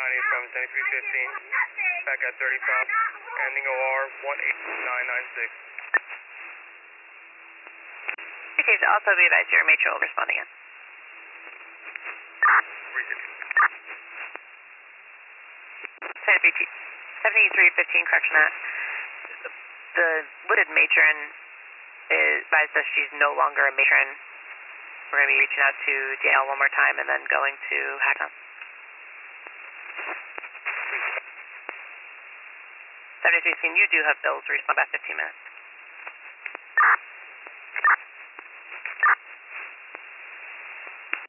responding from 7315, back at 35, ending OR 18996. Okay, also be advised your matron will respond again. 7315, correction that. The listed matron is advised that she's no longer a matron. We're going to be reaching out to Danielle one more time and then going to Hackon. 7315, you do have bills. Respond about 15 minutes.